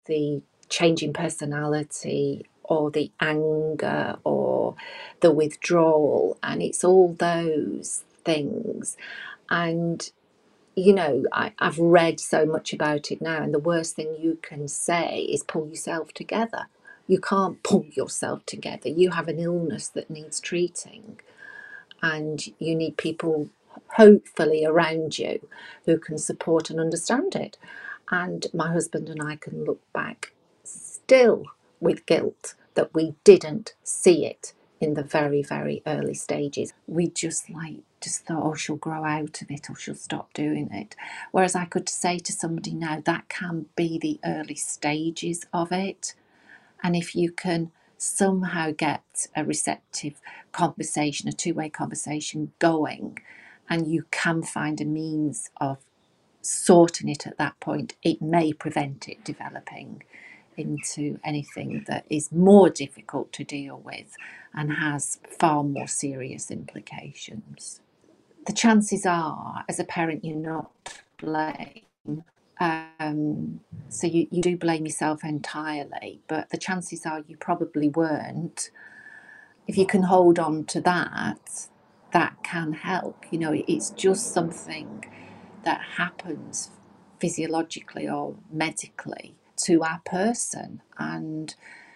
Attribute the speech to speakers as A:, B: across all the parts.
A: the change in personality or the anger or the withdrawal, and it's all those things. And I've read so much about it now, and the worst thing you can say is pull yourself together. You can't pull yourself together. You have an illness that needs treating, and you need people, hopefully, around you who can support and understand it. And my husband and I can look back still with guilt that we didn't see it in the very, very early stages. We just thought, oh, she'll grow out of it or she'll stop doing it. Whereas I could say to somebody now, that can be the early stages of it. And if you can somehow get a receptive conversation, a two-way conversation going, and you can find a means of sorting it at that point, it may prevent it developing into anything that is more difficult to deal with and has far more serious implications. The chances are, as a parent, you're not to blame. So you do blame yourself entirely, but the chances are you probably weren't. If you can hold on to that, that can help. It's just something that happens physiologically or medically to our person, and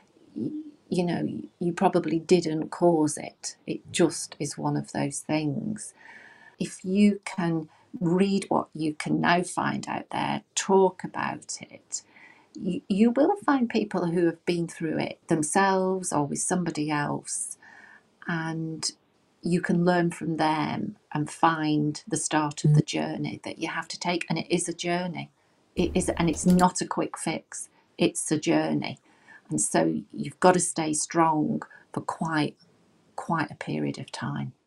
A: you probably didn't cause it. It just is one of those things. If you can read what you can now find out there, talk about it, you will find people who have been through it themselves or with somebody else, and you can learn from them and find the start of the journey that you have to take. And it is a journey. It is, and it's not a quick fix. It's a journey. And so you've got to stay strong for quite a period of time.